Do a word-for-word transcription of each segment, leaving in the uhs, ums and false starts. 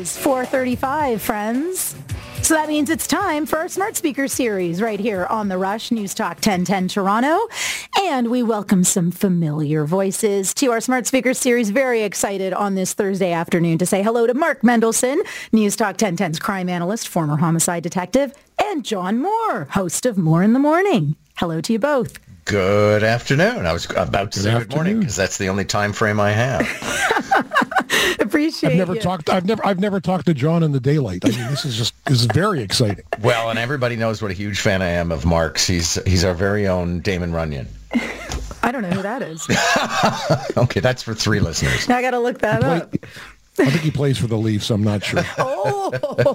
is four thirty-five, friends. So that means it's time for our Smart Speaker series right here on The Rush News Talk ten ten Toronto. And we welcome some familiar voices to our Smart Speaker series. Very excited on this Thursday afternoon to say hello to Mark Mendelson, News Talk ten ten's crime analyst, former homicide detective, and John Moore, host of Moore in the Morning. Hello to you both. Good afternoon. I was about to Good say afternoon. good morning because that's the only time frame I have. Appreciate I've never you. talked. I've never. I've never talked to John in the daylight. I mean, this is just. This is very exciting. Well, and everybody knows what a huge fan I am of Mark's. He's he's our very own Damon Runyon. I don't know who that is. Okay, that's for three listeners. Now I got to look that Play- up. I think he plays for the Leafs. I'm not sure. Oh,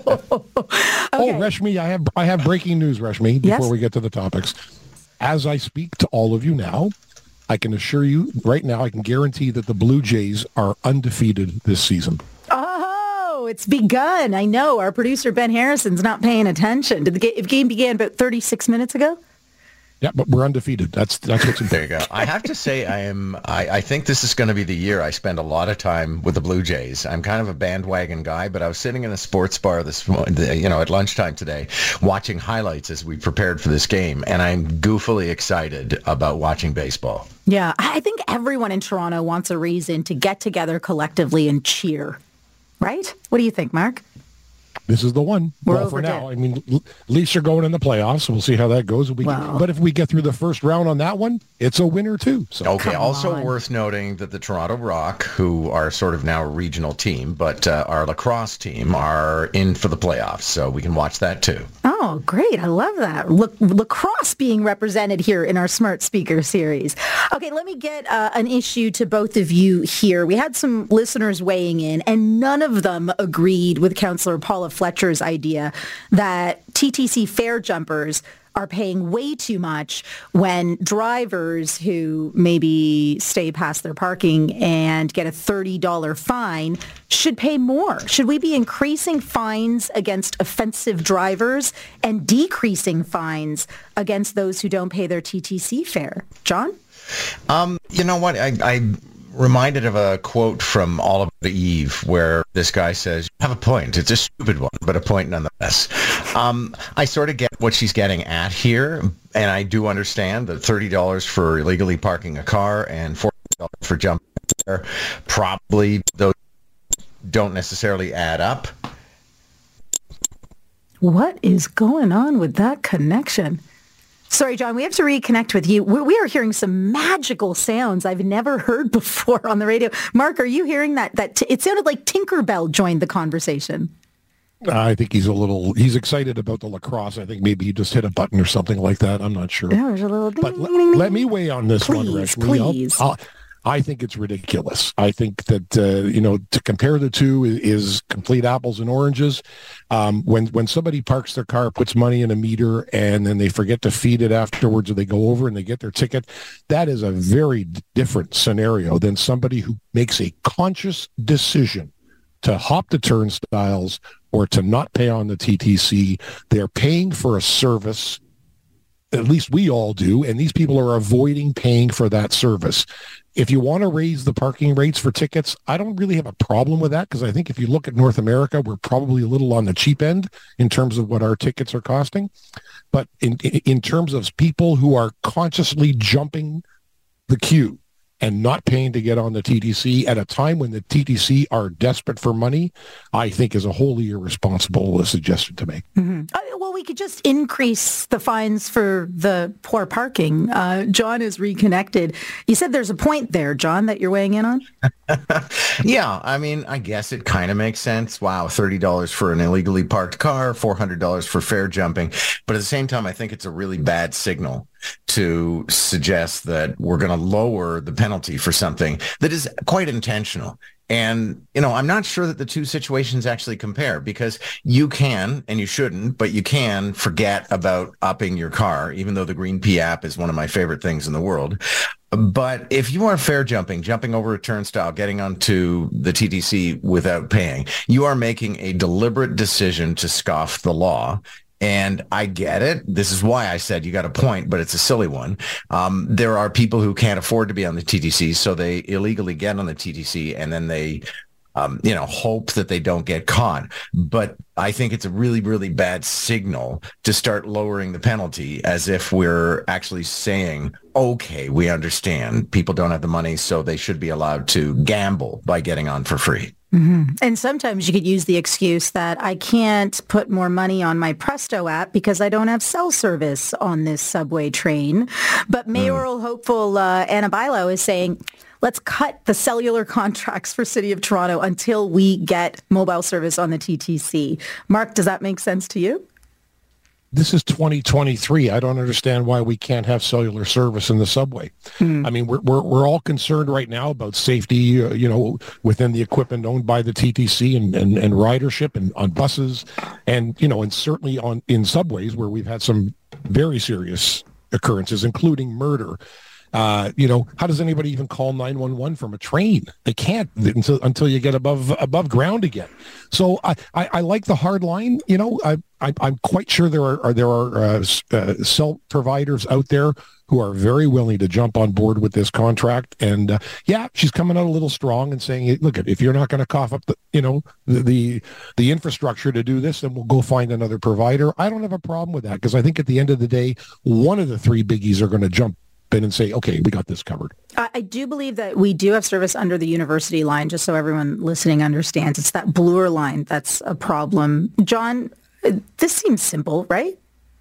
Oh, okay. Reshmi, I have. I have breaking news, Reshmi. Before Yes? we get to the topics, as I speak to all of you now, I can assure you right now. I can guarantee that the Blue Jays are undefeated this season. Oh, it's begun. I know. Our producer, Ben Harrison's not paying attention. Did the ga- game began about thirty-six minutes ago? Yeah, but we're undefeated. That's that's what's There important. you go. I have to say, I am. I, I think this is going to be the year I spend a lot of time with the Blue Jays. I'm kind of a bandwagon guy, but I was sitting in a sports bar this, mo- the- you know, at lunchtime today, watching highlights as we prepared for this game, and I'm goofily excited about watching baseball. Yeah, I think everyone in Toronto wants a reason to get together collectively and cheer. Right? What do you think, Mark? This is the one. We're well, for overdue. now, I mean, l- Leafs are going in the playoffs, so we'll see how that goes. We Wow. But if we get through the first round on that one, it's a winner too. So Okay. Come Also on. worth noting that the Toronto Rock, who are sort of now a regional team, but uh, our lacrosse team, are in for the playoffs, so we can watch that too. Oh, great. I love that. La- lacrosse being represented here in our Smart Speaker series. Okay, let me get uh, an issue to both of you here. We had some listeners weighing in, and none of them agreed with Councillor Paula Fletcher's idea that T T C fare jumpers are paying way too much when drivers who maybe stay past their parking and get a thirty dollars fine should pay more. Should we be increasing fines against offensive drivers and decreasing fines against those who don't pay their T T C fare? John? Um, you know what? I, I reminded of a quote from Oliver Eve where this guy says, "You have a point. It's a stupid one, but a point nonetheless." Um, I sort of get what she's getting at here, and I do understand that thirty dollars for illegally parking a car and forty dollars for jumping there, probably those don't necessarily add up. What is going on with that connection? Sorry, John, we have to reconnect with you. We we are hearing some magical sounds I've never heard before on the radio. Mark, are you hearing that? That t- it sounded like Tinkerbell joined the conversation. I think he's a little. He's excited about the lacrosse. I think maybe he just hit a button or something like that. I'm not sure. There was a little. But ding, le- ding, ding, let me weigh on this one, Please, Reshmi. I'll- please. I'll- I think it's ridiculous. I think that uh, you know to compare the two is, is complete apples and oranges. Um, when when somebody parks their car, puts money in a meter, and then they forget to feed it afterwards, or they go over and they get their ticket, that is a very d- different scenario than somebody who makes a conscious decision to hop the turnstiles or to not pay on the T T C. They're paying for a service. At least we all do, and these people are avoiding paying for that service. If you want to raise the parking rates for tickets, I don't really have a problem with that because I think if you look at North America, we're probably a little on the cheap end in terms of what our tickets are costing. But in in terms of people who are consciously jumping the queue and not paying to get on the T T C at a time when the T T C are desperate for money, I think is a wholly irresponsible suggestion to make. Mm-hmm. Uh, well, we could just increase the fines for the poor parking. Uh, John is reconnected. You said there's a point there, John, that you're weighing in on? Yeah, I mean, I guess it kind of makes sense. Wow, thirty dollars for an illegally parked car, four hundred dollars for fare jumping. But at the same time, I think it's a really bad signal to suggest that we're going to lower the penalty for something that is quite intentional. And, you know, I'm not sure that the two situations actually compare because you can, and you shouldn't, but you can forget about upping your car, even though the Green P app is one of my favorite things in the world. But if you are fare jumping, jumping over a turnstile, getting onto the T T C without paying, you are making a deliberate decision to scoff the law. And I get it. This is why I said you got a point, but it's a silly one. Um, there are people who can't afford to be on the T T C, so they illegally get on the T T C and then they um, you know, hope that they don't get caught. But I think it's a really, really bad signal to start lowering the penalty as if we're actually saying, okay, we understand people don't have the money, so they should be allowed to gamble by getting on for free. Mm-hmm. And sometimes you could use the excuse that I can't put more money on my Presto app because I don't have cell service on this subway train. But mayoral mm. hopeful uh, Anna Bailão is saying, let's cut the cellular contracts for City of Toronto until we get mobile service on the T T C. Mark, does that make sense to you? This is twenty twenty-three. I don't understand why we can't have cellular service in the subway. Mm. I mean, we're, we're we're all concerned right now about safety, uh, you know, within the equipment owned by the T T C and, and, and ridership and on buses and, you know, and certainly on in subways where we've had some very serious occurrences, including murder. Uh, you know, how does anybody even call nine one one from a train? They can't until until you get above above ground again. So I, I, I like the hard line. You know, I, I I'm quite sure there are, are there are uh, uh, cell providers out there who are very willing to jump on board with this contract. And uh, yeah, she's coming out a little strong and saying, look, if you're not going to cough up the you know the, the the infrastructure to do this, then we'll go find another provider. I don't have a problem with that because I think at the end of the day, one of the three biggies are going to jump in and say, okay, we got this covered. I do believe that we do have service under the University line, just so everyone listening understands. It's that Bloor line that's a problem. John, this seems simple, right?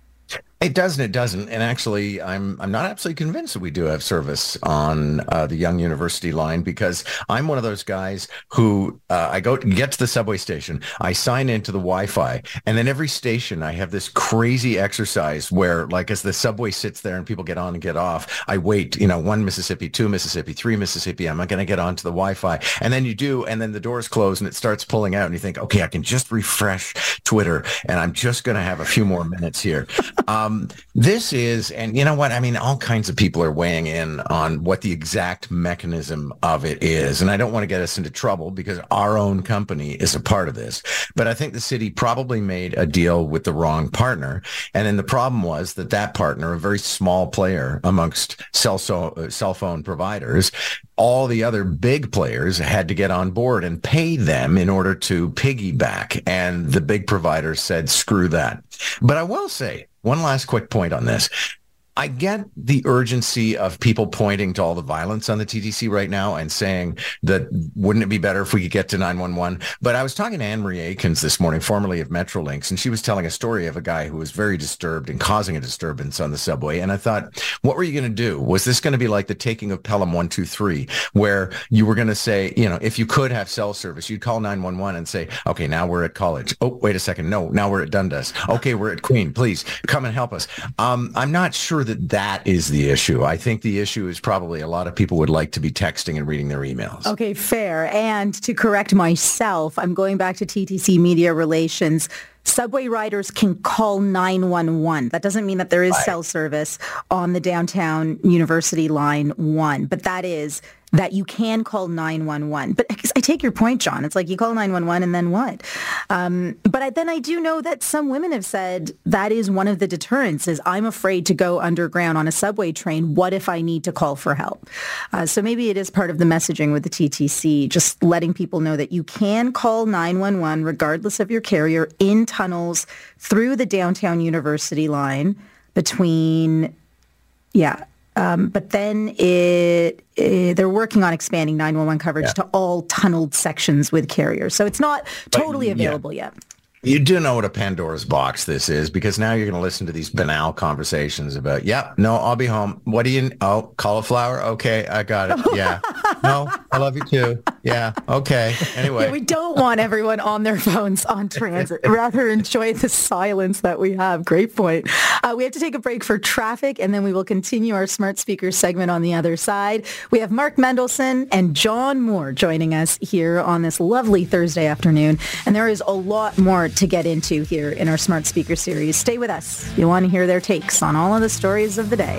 It doesn't. It doesn't. And actually, I'm I'm not absolutely convinced that we do have service on uh, the Yonge University line because I'm one of those guys who uh, I go get to the subway station, I sign into the Wi-Fi, and then every station I have this crazy exercise where, like, as the subway sits there and people get on and get off, I wait. You know, one Mississippi, two Mississippi, three Mississippi. I'm not going to get onto the Wi-Fi, and then you do, and then the doors close and it starts pulling out, and you think, okay, I can just refresh Twitter, and I'm just going to have a few more minutes here. Um, Um, this is, and you know what, I mean, all kinds of people are weighing in on what the exact mechanism of it is. And I don't want to get us into trouble because our own company is a part of this. But I think the city probably made a deal with the wrong partner. And then the problem was that that partner, a very small player amongst cell, so, cell phone providers, all the other big players had to get on board and pay them in order to piggyback. And the big providers said, screw that. But I will say, one last quick point on this. I get the urgency of people pointing to all the violence on the T T C right now and saying that wouldn't it be better if we could get to nine one one? But I was talking to Anne-Marie Aikens this morning, formerly of Metrolinx, and she was telling a story of a guy who was very disturbed and causing a disturbance on the subway. And I thought, what were you going to do? Was this going to be like the taking of Pelham one two three, where you were going to say, you know, if you could have cell service, you'd call nine one one and say, okay, now we're at College. Oh, wait a second. No, now we're at Dundas. Okay, we're at Queen. Please come and help us. Um, I'm not sure that that is the issue. I think the issue is probably a lot of people would like to be texting and reading their emails. Okay, fair. And to correct myself, I'm going back to T T C Media Relations. Subway riders can call nine one one. That doesn't mean that there is right. cell service on the downtown University line one, but that is that you can call nine one one. But I take your point, John. It's like you call nine one one and then what? Um, but I, then I do know that some women have said that is one of the deterrents is I'm afraid to go underground on a subway train. What if I need to call for help? Uh, so maybe it is part of the messaging with the T T C, just letting people know that you can call nine one one regardless of your carrier in tunnels through the downtown University line between, yeah, Um, but then it, it, they're working on expanding nine one one coverage yeah. to all tunneled sections with carriers. So it's not totally but, available yeah. yet. You do know what a Pandora's box this is because now you're going to listen to these banal conversations about, yeah, no, I'll be home. What do you, oh, cauliflower? Okay, I got it. Yeah. No, I love you too. Yeah. Okay. Anyway. Yeah, we don't want everyone on their phones on transit. Rather enjoy the silence that we have. Great point. Uh, we have to take a break for traffic and then we will continue our smart speaker segment on the other side. We have Mark Mendelson and John Moore joining us here on this lovely Thursday afternoon. And there is a lot more to get into here in our Smart Speaker series. Stay with us. You want to hear their takes on all of the stories of the day.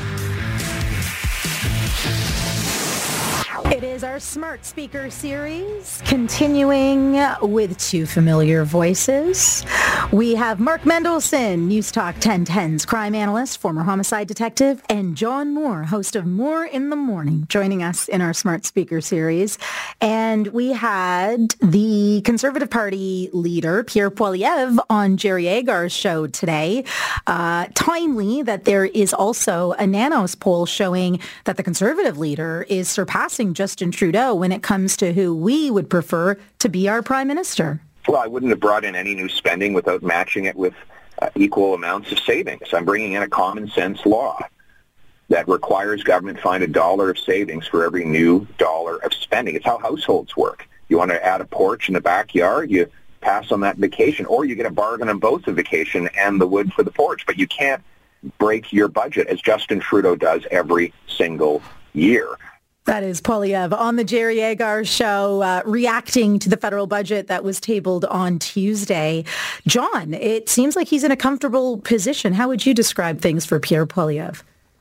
It is our Smart Speaker series, continuing with two familiar voices. We have Mark Mendelson, News Talk ten ten's crime analyst, former homicide detective, and John Moore, host of Moore in the Morning, joining us in our Smart Speaker series. And we had the Conservative Party leader, Pierre Poilievre, on Jerry Agar's show today. Uh, timely that there is also a Nanos poll showing that the Conservative leader is surpassing Justin Trudeau when it comes to who we would prefer to be our Prime Minister. Well, I wouldn't have brought in any new spending without matching it with uh, equal amounts of savings. I'm bringing in a common sense law that requires government find a dollar of savings for every new dollar of spending. It's how households work. You want to add a porch in the backyard, you pass on that vacation, or you get a bargain on both the vacation and the wood for the porch. But you can't break your budget as Justin Trudeau does every single year. That is Poilievre on the Jerry Agar show, uh, reacting to the federal budget that was tabled on Tuesday. John, it seems like he's in a comfortable position. How would you describe things for Pierre Poilievre?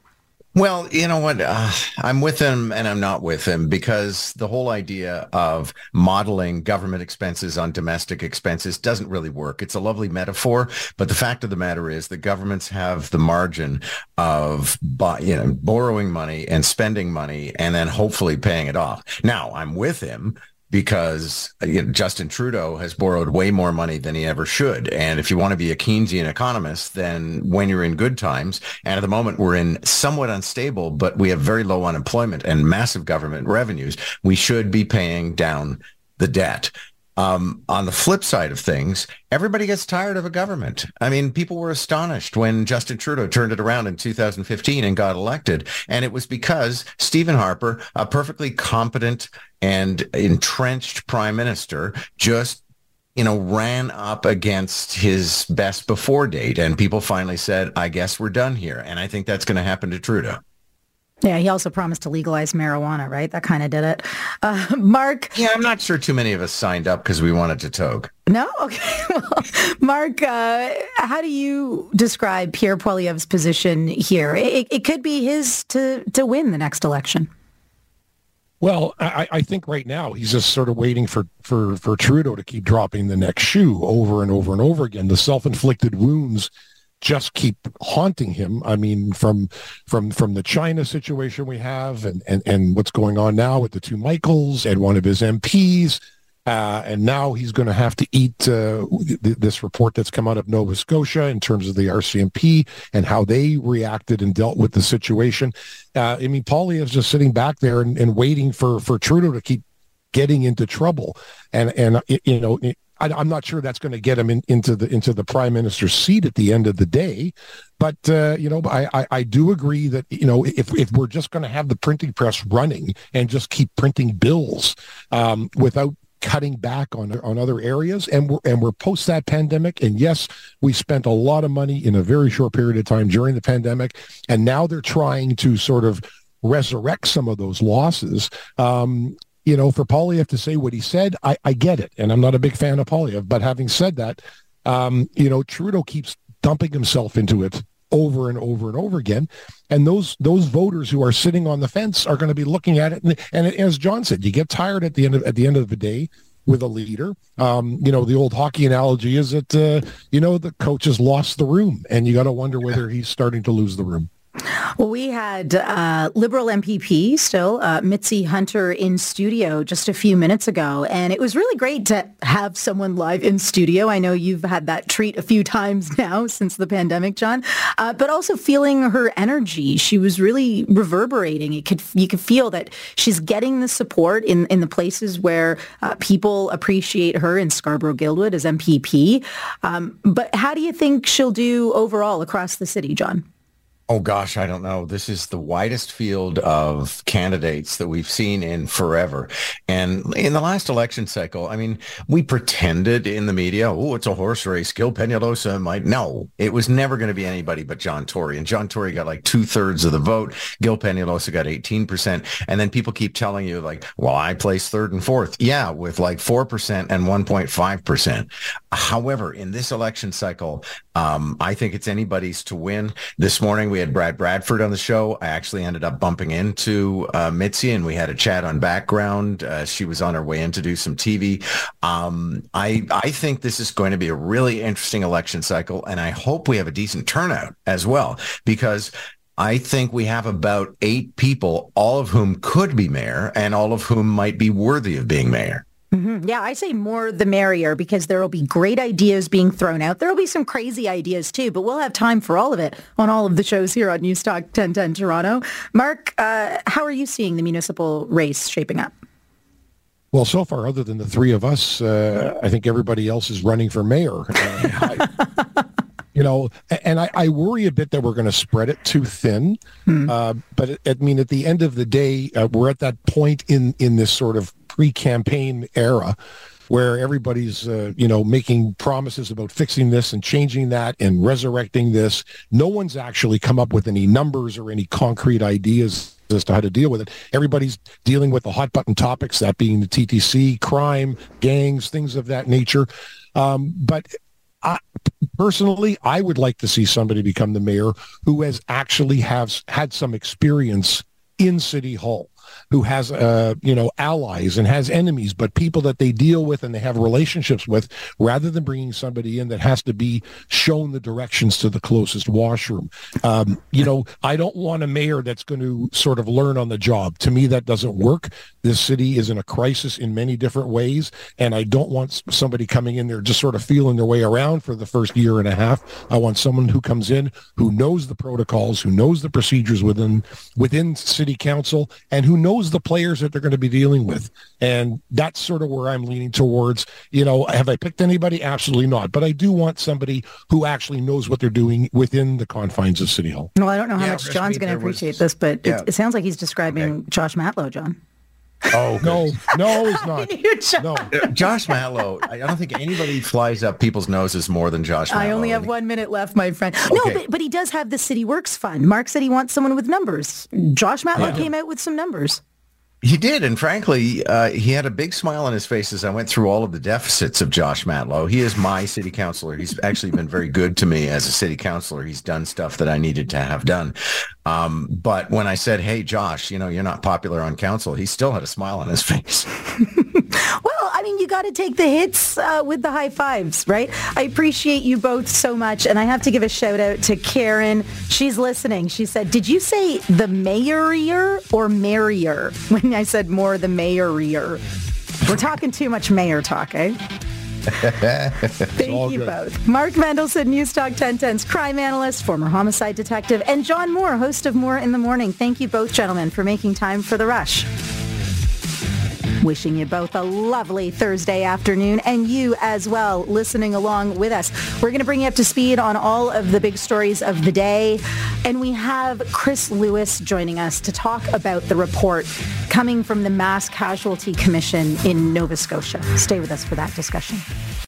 Well, you know what? Uh, I'm with him and I'm not with him, because the whole idea of modeling government expenses on domestic expenses doesn't really work. It's a lovely metaphor, but the fact of the matter is that governments have the margin of you know, borrowing money and spending money and then hopefully paying it off. Now, I'm with him because you know, Justin Trudeau has borrowed way more money than he ever should. And if you want to be a Keynesian economist, then when you're in good times, and at the moment we're in somewhat unstable, but we have very low unemployment and massive government revenues, we should be paying down the debt. Um, on the flip side of things, everybody gets tired of a government. I mean, people were astonished when Justin Trudeau turned it around in two thousand fifteen and got elected. And it was because Stephen Harper, a perfectly competent and entrenched prime minister, just you know, ran up against his best before date. And people finally said, I guess we're done here. And I think that's going to happen to Trudeau. Yeah, he also promised to legalize marijuana, right? That kind of did it. Uh, Mark? Yeah, I'm not sure too many of us signed up because we wanted to togue. No? Okay. Well, Mark, uh, how do you describe Pierre Poilievre's position here? It, it could be his to, to win the next election. Well, I, I think right now he's just sort of waiting for, for, for Trudeau to keep dropping the next shoe over and over and over again. The self-inflicted wounds just keep haunting him. I mean, from from from the China situation we have and, and, and what's going on now with the two Michaels and one of his M Ps. Uh, and now he's going to have to eat uh, th- this report that's come out of Nova Scotia in terms of the R C M P and how they reacted and dealt with the situation. Uh, I mean, Poilievre's just sitting back there and, and waiting for, for Trudeau to keep getting into trouble. And, and you know, it, I, I'm not sure that's going to get him in, into the into the prime minister's seat at the end of the day, but uh, you know, I, I I do agree that you know if if we're just going to have the printing press running and just keep printing bills um, without cutting back on on other areas, and we're and we're post that pandemic, and yes, we spent a lot of money in a very short period of time during the pandemic, and now they're trying to sort of resurrect some of those losses. Um, You know, for Poilievre to say what he said, I, I get it. And I'm not a big fan of Poilievre. But having said that, um, you know, Trudeau keeps dumping himself into it over and over and over again. And those those voters who are sitting on the fence are going to be looking at it. And, and as John said, you get tired at the end of at the end of the day with a leader. Um, you know, the old hockey analogy is that, uh, you know, the coach has lost the room. And you got to wonder whether he's starting to lose the room. Well, we had uh, Liberal M P P still, uh, Mitzi Hunter, in studio just a few minutes ago, and it was really great to have someone live in studio. I know you've had that treat a few times now since the pandemic, John, uh, but also feeling her energy. She was really reverberating. It could you could feel that she's getting the support in, in the places where uh, people appreciate her in Scarborough-Guildwood as M P P. Um, but how do you think she'll do overall across the city, John? Oh, gosh, I don't know. This is the widest field of candidates that we've seen in forever. And in the last election cycle, I mean, we pretended in the media, oh, it's a horse race. Gil Peñalosa might. No, it was never going to be anybody but John Tory. And John Tory got like two thirds of the vote. Gil Peñalosa got eighteen percent. And then people keep telling you like, well, I placed third and fourth. Yeah, with like four percent and one point five percent. However, in this election cycle, um, I think it's anybody's to win. This morning, we we had Brad Bradford on the show. I actually ended up bumping into uh, Mitzi, and we had a chat on background. Uh, she was on her way in to do some T V. Um, I I think this is going to be a really interesting election cycle, and I hope we have a decent turnout as well, because I think we have about eight people, all of whom could be mayor and all of whom might be worthy of being mayor. Mm-hmm. Yeah, I say more the merrier, because there will be great ideas being thrown out. There will be some crazy ideas too, but we'll have time for all of it on all of the shows here on Newstalk ten ten Toronto. Mark, uh, how are you seeing the municipal race shaping up? Well, so far, other than the three of us, uh, I think everybody else is running for mayor. Uh, I, you know, and I, I worry a bit that we're going to spread it too thin. Hmm. Uh, but I mean, at the end of the day, uh, we're at that point in, in this sort of pre-campaign era where everybody's, uh, you know, making promises about fixing this and changing that and resurrecting this. No one's actually come up with any numbers or any concrete ideas as to how to deal with it. Everybody's dealing with the hot button topics, that being the T T C, crime, gangs, things of that nature. Um, but I, personally, I would like to see somebody become the mayor who has actually has had some experience in City Hall, who has, uh, you know, allies and has enemies, but people that they deal with and they have relationships with, rather than bringing somebody in that has to be shown the directions to the closest washroom. Um, you know, I don't want a mayor that's going to sort of learn on the job. To me, that doesn't work. This city is in a crisis in many different ways, and I don't want somebody coming in there just sort of feeling their way around for the first year and a half. I want someone who comes in, who knows the protocols, who knows the procedures within within city council, and who knows the players that they're going to be dealing with. And that's sort of where I'm leaning towards. You know, have I picked anybody? Absolutely not. But I do want somebody who actually knows what they're doing within the confines of City Hall. Well, I don't know how yeah, much John's going to appreciate was, this, but yeah. it, it sounds like he's describing okay. Josh Matlow, John. Oh, no, no, he's not. No. Uh, Josh Matlow, I don't think anybody flies up people's noses more than Josh Matlow. I only have one minute left, my friend. No, Okay. but, but he does have the City Works Fund. Mark said he wants someone with numbers. Josh Matlow Yeah. came out with some numbers. He did, and frankly, uh, he had a big smile on his face as I went through all of the deficits of Josh Matlow. He is my city councilor. He's actually been very good to me as a city councilor. He's done stuff that I needed to have done. Um, but when I said, hey, Josh, you know, you're not popular on council, he still had a smile on his face. Well, I mean, you got to take the hits uh, with the high fives, right? I appreciate you both so much. And I have to give a shout out to Karen. She's listening. She said, did you say the mayorier or merrier? When I said more the mayorier. We're talking too much mayor talk, eh? Thank you good. both. Mark Mendelson, Newstalk ten ten's crime analyst, former homicide detective, and John Moore, host of Moore in the Morning. Thank you both, gentlemen, for making time for The Rush. Wishing you both a lovely Thursday afternoon, and you as well listening along with us. We're going to bring you up to speed on all of the big stories of the day, and we have Chris Lewis joining us to talk about the report coming from the Mass Casualty Commission in Nova Scotia. Stay with us for that discussion.